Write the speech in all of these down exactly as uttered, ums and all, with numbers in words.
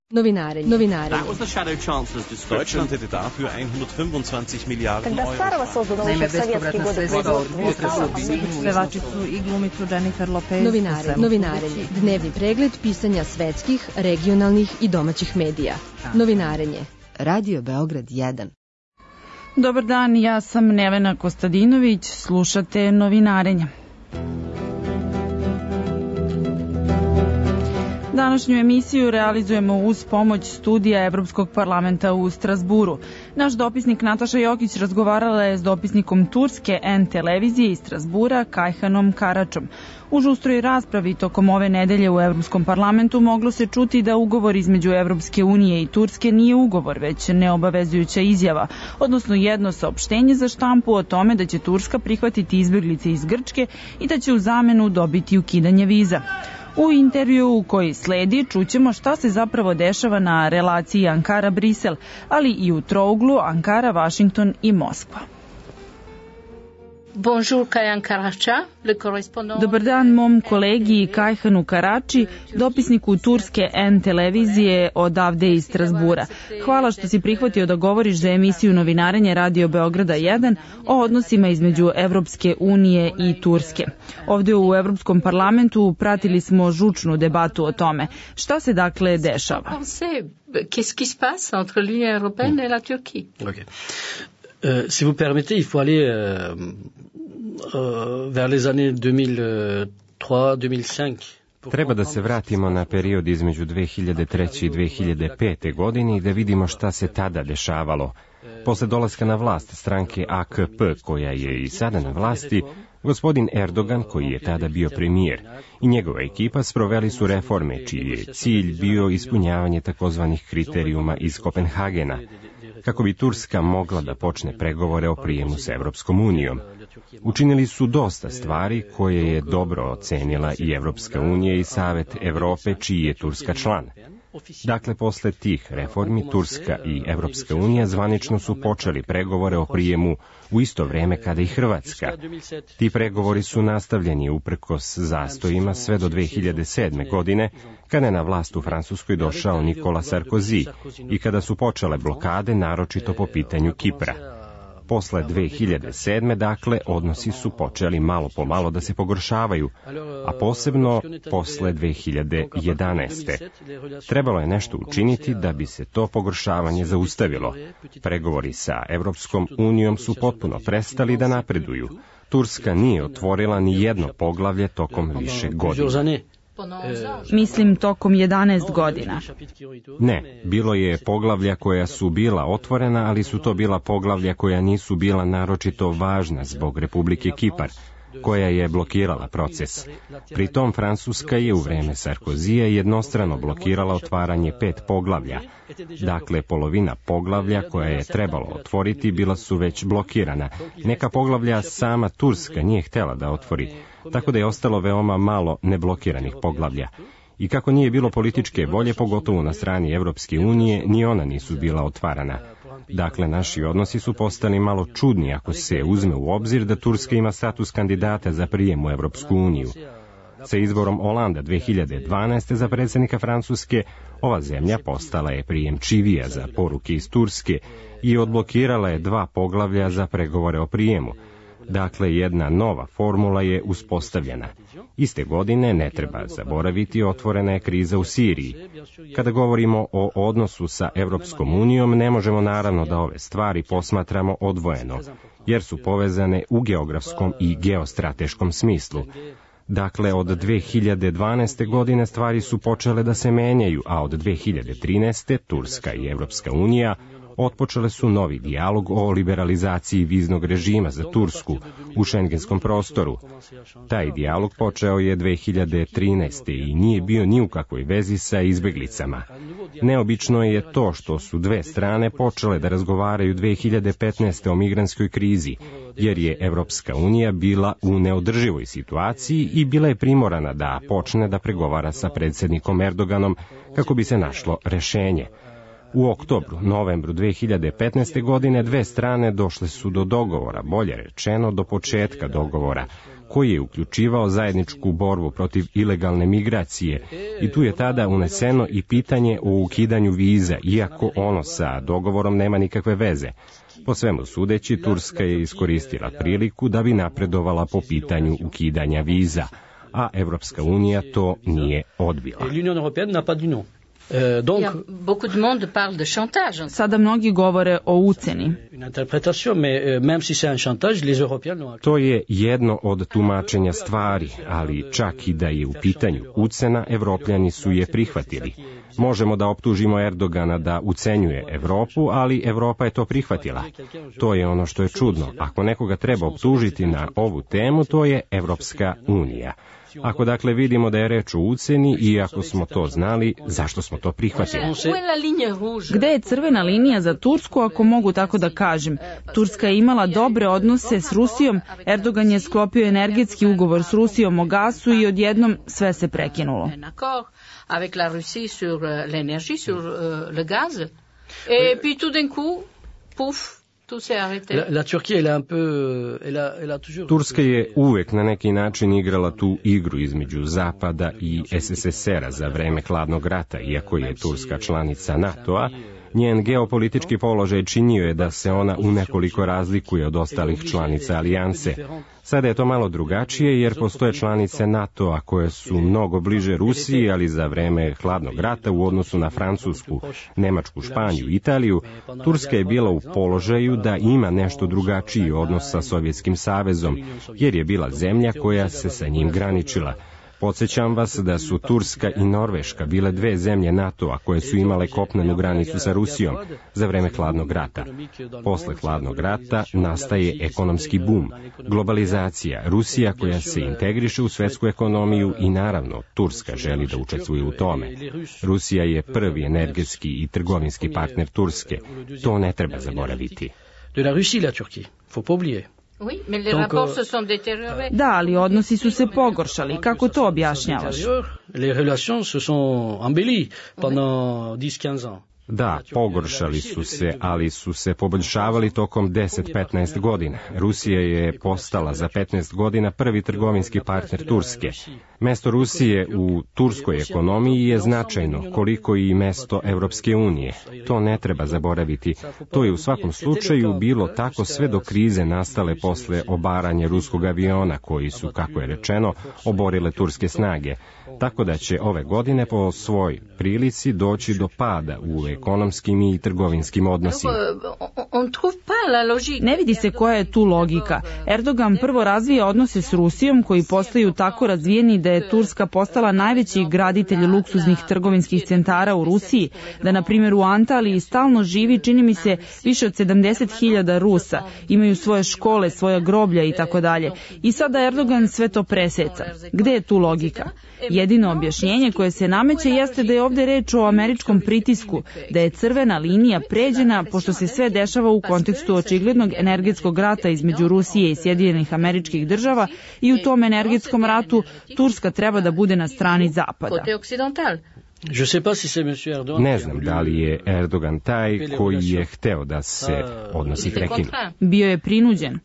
Novinarenje. Novinarenje. Deutschland hätte dafür hundertfünfundzwanzig Milliarden Euro. Naime, bespovratna sredstva od potresa u svinu. Pevačicu i glumicu Jennifer Lopez. Novinarenje. Novinarenje. Dnevni pregled pisanja svetskih, regionalnih i domaćih medija. Novinarenje. Radio Beograd jedan. Dobar dan, ja sam Nevena Kostadinović, slušate Novinarenje. Današnju emisiju realizujemo uz pomoć studija Evropskog parlamenta u Strazburu. Naš dopisnik Nataša Jokić razgovarala je s dopisnikom Turske N televizije iz Strazbura, Kajhanom Karačom. U žustroj raspravi tokom ove nedelje u Evropskom parlamentu moglo se čuti da ugovor između Evropske unije i Turske nije ugovor, već neobavezujuća izjava, odnosno jedno saopštenje za štampu o tome da će Turska prihvatiti izbjeglice iz Grčke i da će u zamenu dobiti ukidanje viza. U intervjuu koji sledi čućemo šta se zapravo dešava na relaciji Ankara-Brisel, ali i u trouglu Ankara-Vašington i Moskva. Bonjour, Kajan Karača, le correspondant. Dobar dan mom kolegi Kajhanu Karači, dopisniku Turske N televizije odavde iz Strazbura. Hvala što si prihvatio da govoriš za emisiju Novinarenje Radio Beograda jedan o odnosima između Evropske unije i Turske. Ovde u Evropskom parlamentu pratili smo žučnu debatu o tome. Šta se dakle dešava? Qu'est-ce qui se passe entre l'Union européenne et la Turquie? Okay. Euh, si vous permettez, il faut aller euh, euh, vers les années deux mille trois deux mille cinq. Treba da se vratimo na period između dve hiljade treće i dve hiljade pete godine i da vidimo šta se tada dešavalo. Posle dolaska na vlast stranke A K P, koja je i sada na vlasti, gospodin Erdogan, koji je tada bio premijer, i njegova ekipa sproveli su reforme, čiji je cilj bio ispunjavanje takozvanih kriterijuma iz Kopenhagena, kako bi Turska mogla da počne pregovore o prijemu s Evropskom unijom. Učinili su dosta stvari koje je dobro ocenila i Evropska unija i Savet Evrope, čiji je Turska član. Dakle, posle tih reformi, Turska i Evropska unija zvanično su počeli pregovore o prijemu u isto vreme kada i Hrvatska. Ti pregovori su nastavljeni uprkos zastojima sve do dve hiljade sedme. godine, kada je na vlast u Francuskoj došao Nikola Sarkozy i kada su počele blokade, naročito po pitanju Kipra. Posle dve hiljade sedme. dakle, odnosi su počeli malo po malo da se pogoršavaju, a posebno posle dve hiljade jedanaeste. Trebalo je nešto učiniti da bi se to pogoršavanje zaustavilo. Pregovori sa Evropskom unijom su potpuno prestali da napreduju. Turska nije otvorila ni jedno poglavlje tokom više godina. Mislim, tokom jedanaest godina. Ne, bilo je poglavlja koja su bila otvorena, ali su to bila poglavlja koja nisu bila naročito važna zbog Republike Kipar, koja je blokirala proces. Pritom Francuska je u vreme Sarkozija jednostrano blokirala otvaranje pet poglavlja. Dakle, polovina poglavlja koja je trebalo otvoriti bila su već blokirana. Neka poglavlja sama Turska nije htela da otvori, tako da je ostalo veoma malo neblokiranih poglavlja. I kako nije bilo političke volje, pogotovo na strani Evropske unije, ni ona nisu bila otvarana. Dakle, naši odnosi su postali malo čudni ako se uzme u obzir da Turska ima status kandidata za prijem u Evropsku uniju. Sa izborom Olanda dve hiljade dvanaeste. za predsjednika Francuske, ova zemlja postala je prijemčivija za poruke iz Turske i odblokirala je dva poglavlja za pregovore o prijemu. Dakle, jedna nova formula je uspostavljena. Iste godine, ne treba zaboraviti, otvorena je kriza u Siriji. Kada govorimo o odnosu sa Evropskom unijom, ne možemo naravno da ove stvari posmatramo odvojeno, jer su povezane u geografskom i geostrateškom smislu. Dakle, od dve hiljade dvanaeste. godine stvari su počele da se menjaju, a od dve hiljade trinaeste. Turska i Evropska unija otpočele su novi dijalog o liberalizaciji viznog režima za Tursku u šengenskom prostoru. Taj dijalog počeo je dve hiljade trinaeste. i nije bio ni u kakvoj vezi sa izbeglicama. Neobično je to što su dve strane počele da razgovaraju dve hiljade petnaeste. o migrantskoj krizi, jer je Evropska unija bila u neodrživoj situaciji i bila je primorana da počne da pregovara sa predsjednikom Erdoganom kako bi se našlo rešenje. U oktobru, novembru dve hiljade petnaeste. godine dve strane došle su do dogovora, bolje rečeno do početka dogovora, koji je uključivao zajedničku borbu protiv ilegalne migracije i tu je tada uneseno i pitanje o ukidanju viza, iako ono sa dogovorom nema nikakve veze. Po svemu sudeći, Turska je iskoristila priliku da bi napredovala po pitanju ukidanja viza, a Evropska unija to nije odbila. Sada mnogi govore o uceni. To je jedno od tumačenja stvari, ali čak i da je u pitanju ucena, Evropljani su je prihvatili. Možemo da optužimo Erdogana da ucenjuje Evropu, ali Evropa je to prihvatila. To je ono što je čudno. Ako nekoga treba optužiti na ovu temu, to je Evropska unija. Ako dakle vidimo da je reč o uceni i ako smo to znali, zašto smo to prihvatili? Gde je crvena linija za Tursku, ako mogu tako da kažem? Turska je imala dobre odnose s Rusijom, Erdogan je sklopio energetski ugovor s Rusijom o gasu i odjednom sve se prekinulo. Avec la Russie sur l'énergie, sur le gaz. Et puis tout d'un coup, pouf, tout s'est arrêté. La, la Turquie, elle a un peu, elle a, elle a toujours... Turska je uvek na neki način igrala tu igru između Zapada i S S S R-a za vreme hladnog rata, iako je Turska članica NATO-a. Njen geopolitički položaj činio je da se ona u nekoliko razlikuje od ostalih članica alijanse. Sada je to malo drugačije jer postoje članice NATO-a koje su mnogo bliže Rusiji, ali za vreme hladnog rata u odnosu na Francusku, Nemačku, Španiju, Italiju, Turska je bila u položaju da ima nešto drugačiji odnos sa Sovjetskim savezom, jer je bila zemlja koja se sa njim graničila. Podsjećam vas da su Turska i Norveška bile dve zemlje NATO-a koje su imale kopnenu granicu sa Rusijom za vreme hladnog rata. Posle hladnog rata nastaje ekonomski bum, globalizacija, Rusija koja se integriše u svetsku ekonomiju i naravno Turska želi da učestvuje u tome. Rusija je prvi energetski i trgovinski partner Turske. To ne treba zaboraviti. De la Russie la Turquie, faut pas oublier. Da, ali odnosi su se pogoršali. Kako to objašnjavaš? Les relations se sont embellies pendant dix à quinze ans. Da, pogoršali su se, ali su se poboljšavali tokom deset do petnaest godina. Rusija je postala za petnaest godina prvi trgovinski partner Turske. Mesto Rusije u turskoj ekonomiji je značajno, koliko i mesto Evropske unije. To ne treba zaboraviti. To je u svakom slučaju bilo tako sve do krize nastale posle obaranja ruskog aviona, koji su, kako je rečeno, oborile turske snage. Tako da će ove godine po svoj prilici doći do pada u ekonomskim i trgovinskim odnosima. Ne vidi se koja je tu logika. Erdogan prvo razvija odnose s Rusijom koji postaju tako razvijeni da je Turska postala najveći graditelj luksuznih trgovinskih centara u Rusiji, da na primjer u Antaliji stalno živi, čini mi se, više od sedamdeset hiljada Rusa, imaju svoje škole, svoja groblja i tako dalje. I sada Erdogan sve to preseca. Gde je tu logika? Jedino objašnjenje koje se nameće jeste da je ovde reč o američkom pritisku, da je crvena linija pređena pošto se sve dešava u kontekstu očiglednog energetskog rata između Rusije i Sjedinjenih Američkih Država i u tom energetskom ratu Turska treba da bude na strani Zapada. Ne znam da li je Erdogan taj koji je hteo da se odnosi prekinu. Bio je prinuđen.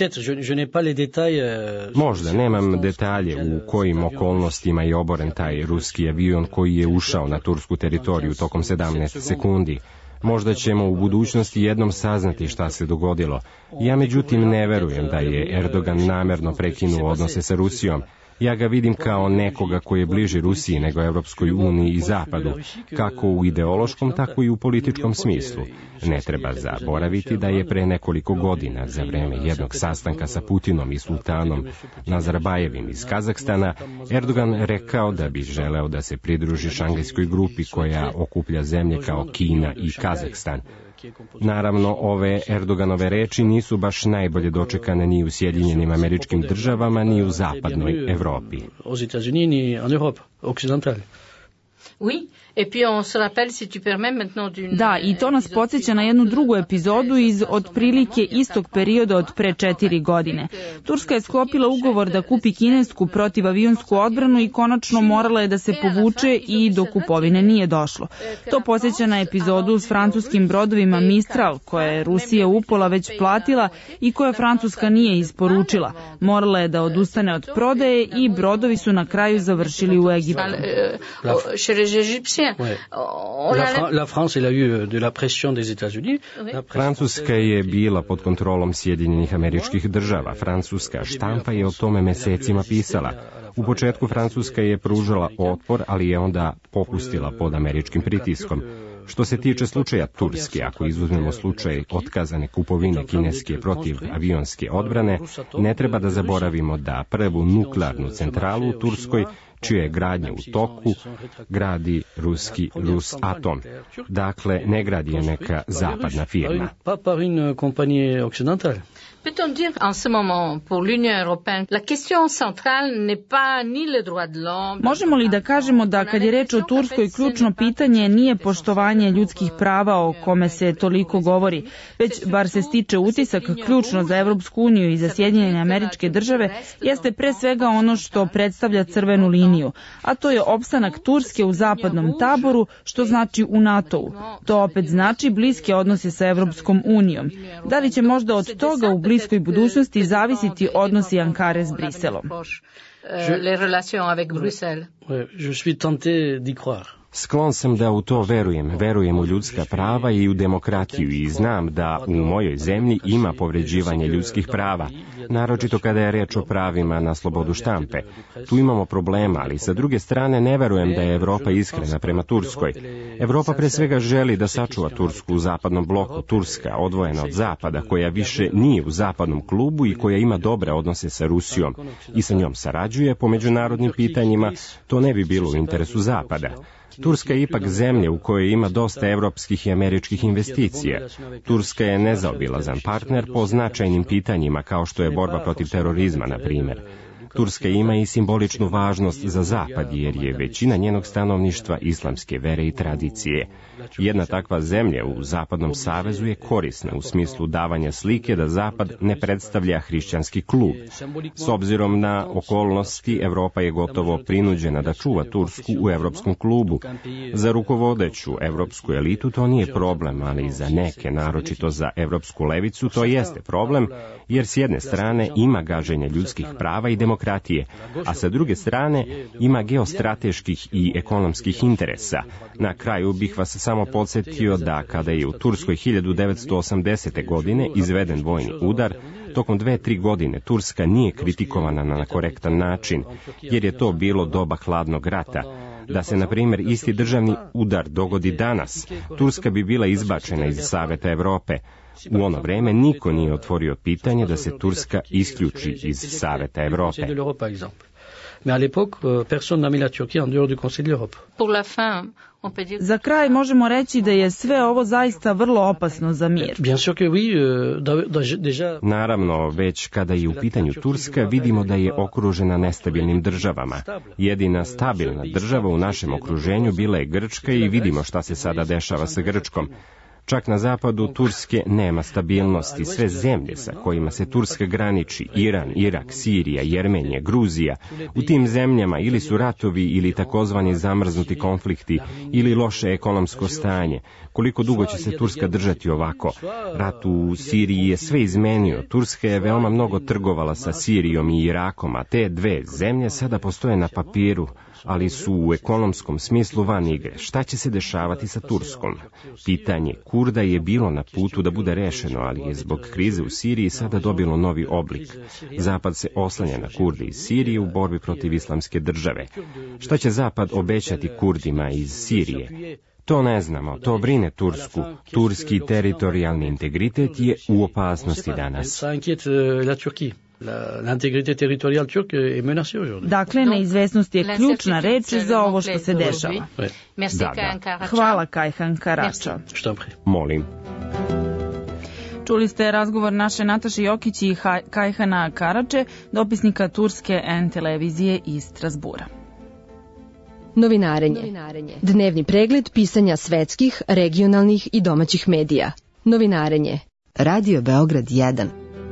Možda, nemam detalje u kojim okolnostima je oboren taj ruski avion koji je ušao na tursku teritoriju tokom sedamnaest sekundi. Možda ćemo u budućnosti jednom saznati šta se dogodilo. Ja međutim ne verujem da je Erdogan namerno prekinuo odnose sa Rusijom. Ja ga vidim kao nekoga koji je bliži Rusiji nego Evropskoj uniji i Zapadu, kako u ideološkom, tako i u političkom smislu. Ne treba zaboraviti da je pre nekoliko godina, za vreme jednog sastanka sa Putinom i sultanom Nazarbajevim iz Kazahstana, Erdogan rekao da bi želeo da se pridruži Šangajskoj grupi koja okuplja zemlje kao Kina i Kazahstan. Naravno, ove Erdoganove reči nisu baš najbolje dočekane ni u Sjedinjenim Američkim Državama, ni u zapadnoj Evropi. Da, i to nas podsjeća na jednu drugu epizodu iz otprilike istog perioda od pre četiri godine. Turska je sklopila ugovor da kupi kinesku protivavionsku odbranu i konačno morala je da se povuče i do kupovine nije došlo. To podsjeća na epizodu s francuskim brodovima Mistral, koje je Rusija upola već platila i koje Francuska nije isporučila. Morala je da odustane od prodaje i brodovi su na kraju završili u Egiptu. Francuska je bila pod kontrolom Sjedinjenih Američkih Država. Francuska štampa je o tome mesecima pisala. U početku Francuska je pružala otpor, ali je onda popustila pod američkim pritiskom. Što se tiče slučaja Turske, ako izuzmemo slučaj otkazane kupovine kineske protiv avionske odbrane, ne treba da zaboravimo da prvu nuklearnu centralu u Turskoj, čija je gradnja u toku, gradi ruski Rusatom. Dakle, ne gradi je neka zapadna firma. Peut-on dire en ce moment pour l'Union européenne la question centrale n'est pas ni le droit de l'homme. Možemo li da kažemo da kad je reč o Turskoj ključno pitanje nije poštovanje ljudskih prava o kome se toliko govori, već bar se stiče utisak ključno za Evropsku uniju i za Sjedinjene Američke Države jeste pre svega ono što predstavlja crvenu liniju, a to je opstanak Turske u zapadnom taboru, što znači u NATO-u. To opet znači bliske odnose sa Evropskom unijom. Da li će možda od toga u bliskoj budućnosti zavisiti odnosi Ankare s Briselom? Je suis tenté d'y croire. Sklon sam da u to verujem. Verujem u ljudska prava i u demokratiju i znam da u mojoj zemlji ima povređivanje ljudskih prava, naročito kada je reč o pravima na slobodu štampe. Tu imamo problema, ali sa druge strane ne verujem da je Evropa iskrena prema Turskoj. Evropa pre svega želi da sačuva Tursku u zapadnom bloku. Turska, odvojena od zapada, koja više nije u zapadnom klubu i koja ima dobre odnose sa Rusijom i sa njom sarađuje po međunarodnim pitanjima, to ne bi bilo u interesu zapada. Turska je ipak zemlja u kojoj ima dosta evropskih i američkih investicija. Turska je nezaobilazan partner po značajnim pitanjima kao što je borba protiv terorizma, na primjer. Turska ima i simboličnu važnost za Zapad, jer je većina njenog stanovništva islamske vere i tradicije. Jedna takva zemlja u Zapadnom savezu je korisna u smislu davanja slike da Zapad ne predstavlja hrišćanski klub. S obzirom na okolnosti, Evropa je gotovo prinuđena da čuva Tursku u evropskom klubu. Za rukovodeću evropsku elitu to nije problem, ali za neke, naročito za evropsku levicu, to jeste problem, jer s jedne strane ima gaženje ljudskih prava i demokratije, a sa druge strane ima geostrateških i ekonomskih interesa. Na kraju bih vas samo podsjetio da kada je u Turskoj hiljadu devetsto osamdesete. godine izveden vojni udar, tokom dve, tri godine Turska nije kritikovana na korektan način, jer je to bilo doba hladnog rata. Da se, na primjer, isti državni udar dogodi danas, Turska bi bila izbačena iz Saveta Evrope. U ono vreme niko nije otvorio pitanje da se Turska isključi iz Saveta Evrope. Mais à l'époque, personne n'a mis la Turquie en dehors du Conseil de l'Europe. Pour la fin, za kraj možemo reći da je sve ovo zaista vrlo opasno za mir. Bien sûr que oui, déjà... Naravno, već kada je u pitanju Turska, vidimo da je okružena nestabilnim državama. Jedina stabilna država u našem okruženju bila je Grčka i vidimo šta se sada dešava sa Grčkom. Čak na zapadu Turske nema stabilnosti. Sve zemlje sa kojima se Turska graniči, Iran, Irak, Sirija, Jermenija, Gruzija, u tim zemljama ili su ratovi ili takozvani zamrznuti konflikti ili loše ekonomsko stanje. Koliko dugo će se Turska držati ovako? Rat u Siriji je sve izmenio. Turska je veoma mnogo trgovala sa Sirijom i Irakom, a te dve zemlje sada postoje na papiru, ali su u ekonomskom smislu van igre. Šta će se dešavati sa Turskom? Pitanje Kurda je bilo na putu da bude rešeno, ali je zbog krize u Siriji sada dobilo novi oblik. Zapad se oslanja na Kurde iz Sirije u borbi protiv islamske države. Šta će Zapad obećati Kurdima iz Sirije? To ne znamo, to brine Tursku. Turski teritorijalni integritet je u opasnosti danas. Dakle, neizvesnost je ključna reč za ovo što se dešava. Da, da. Hvala, Kajhan Karača. Molim. Čuli ste razgovor naše Nataše Jokić i Kajhana Karače, dopisnika turske N televizije iz Strasbura. Novinarenje. Dnevni pregled pisanja svetskih, regionalnih i domaćih medija. Novinarenje. Radio Beograd jedan.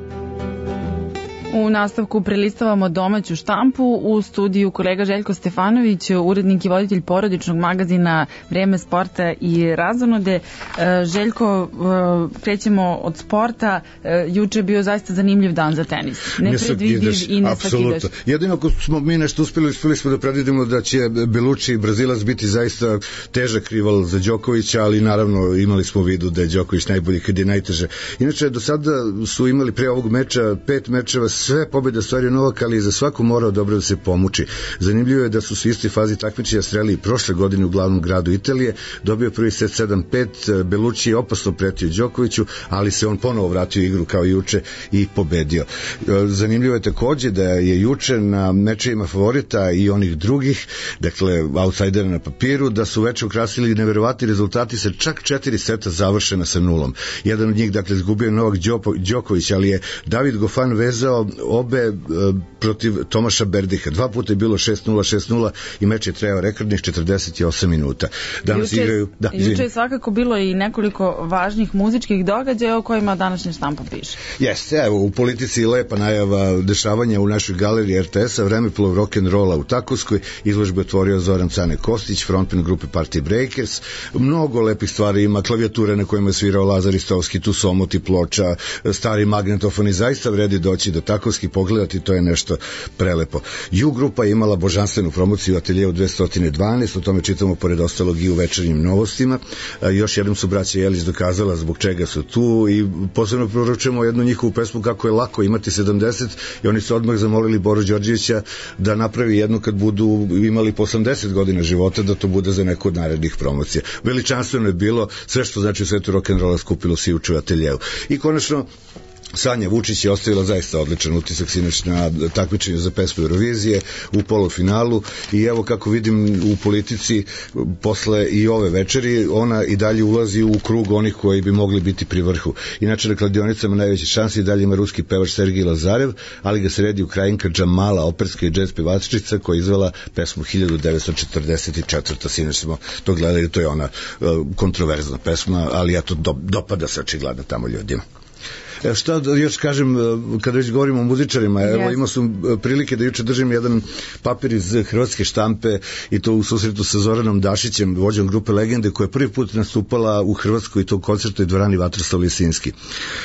U nastavku prelistavamo domaću štampu. U studiju kolega Željko Stefanović, urednik i voditelj porodičnog magazina Vreme sporta i razonode. Željko, krećemo od sporta. Juče je bio zaista zanimljiv dan za tenis. Nepredvidiv i nesvakidaš. Jedino ako smo mi nešto uspeli, uspeli smo da predvidimo da će Belucci Brazilac biti zaista težak rival za Đokovića, ali naravno imali smo u vidu da je Đoković najbolji kad je najteže. Inače, do sada su imali pre ovog meča pet mečeva, sve pobjede stvari Novak, ali za svaku morao dobro da se pomuči. Zanimljivo je da su se u istoj fazi takmičenja sreli i prošle godine u glavnom gradu Italije, dobio prvi set sedam pet, Belucci je opasno pretio Đokoviću, ali se on ponovo vratio u igru kao juče i pobedio. Zanimljivo je takođe da je juče na mečevima favorita i onih drugih, dakle outsidera na papiru, da su veče ukrasili neverovatni rezultati sa čak četiri seta završena sa nulom. Jedan od njih, dakle, izgubio je Novak Đoković, ali je David Goffin vezao obe e, protiv Tomaša Berdiha. Dva puta je bilo šest nula, šest nula i meč je trajao rekordnih četrdeset osam minuta. Danas juče, igraju... Da, juče je svakako bilo i nekoliko važnih muzičkih događaja o kojima današnja štampa piše. Jeste, evo, u politici lepa najava dešavanja u našoj galeriji er te es-a, vremeplov rock'n'rolla u Takovskoj, izložbu je otvorio Zoran Cane Kostić, frontman grupe Party Breakers, mnogo lepih stvari ima, klavijature na kojima je svirao Lazar Istovski, tu su omoti ploča, stari magnetofoni, zaista vredi doći do Takovski pogledati, to je nešto prelepo. Ju grupa je imala božanstvenu promociju u ateljeu dvesta dvanaest, o tome čitamo pored ostalog i u večernjim novostima. Još jednom su braća Jelić dokazala zbog čega su tu i posebno proročujemo jednu njihovu pesmu kako je lako imati sedamdeset i oni su odmah zamolili Boru Đorđevića da napravi jednu kad budu imali po osamdeset godina života, da to bude za neku od narednih promocija. Veličanstveno je bilo, sve što znači u svetu rock'n'rolla skupilo se juče u ateljeu. I konačno Sanja Vučić je ostavila zaista odličan utisak sinoć na takmičenju za pesmu Eurovizije u polufinalu i evo kako vidim u politici posle i ove večeri ona i dalje ulazi u krug onih koji bi mogli biti pri vrhu. Inače na kladionicama najveće šanse i dalje ima ruski pevač Sergij Lazarev, ali ga sredi Ukrajinka Džamala, operska i džez pevačica koja je izvela pesmu hiljadu devetsto četrdeset četvrte. Sinoć smo to gledali, to je ona uh, kontroverzna pesma, ali eto do, dopada se očigledno tamo ljudima. Evo šta da još kažem, kada već govorimo o muzičarima, evo imao sam prilike da juče držim jedan papir iz hrvatske štampe i to u susretu sa Zoranom Dašićem, vođom grupe Legende, koja je prvi put nastupala u Hrvatskoj i to u koncertnoj dvorani Vatroslav Lisinski.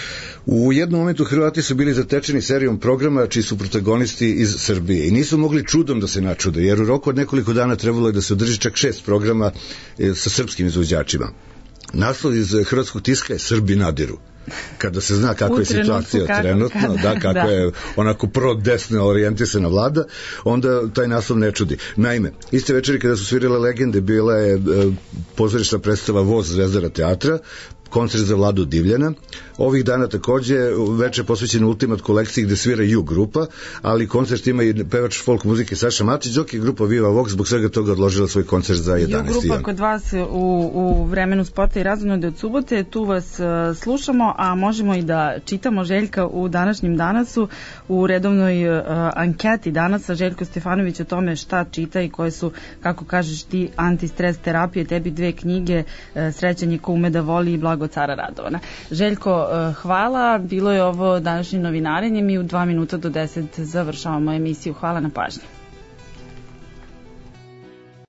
U jednom momentu Hrvati su bili zatečeni serijom programa čiji su protagonisti iz Srbije i nisu mogli čudom da se načude, jer u roku od nekoliko dana trebalo je da se održi čak šest programa sa srpskim izvođačima. Naslov iz hrvatskog tiska je Srbi nadiru. Kada se zna kakva je situacija kako, trenutno, kada, da, kako da. je onako pro-desno orijentisana vlada, onda taj naslov ne čudi. Naime, iste večeri kada su svirale Legende, bila je e, pozorišna predstava Voz Zvezdara teatra, koncert za Vladu Divljana. Ovih dana takođe veče posvećen Ultimat kolekciji gde svira Ju grupa, ali koncert ima i pevač folk muzike Saša Matić, dok je grupa Viva Vox zbog svega toga odložila svoj koncert za jedanaesti Ju grupa kod vas u, u vremenu sporta i razonode od subote, tu vas uh, slušamo, a možemo i da čitamo Željka u današnjem Danasu, u redovnoj uh, anketi Danasa, Željko Stefanović o tome šta čita i koje su, kako kažeš ti, antistres terapije, tebi dve knjige, uh, Srećan je ko ume da voli i Blago cara Radovana. Željko, hvala, bilo je ovo današnje novinarenje, mi u dva minuta do deset završavamo emisiju. Hvala na pažnji.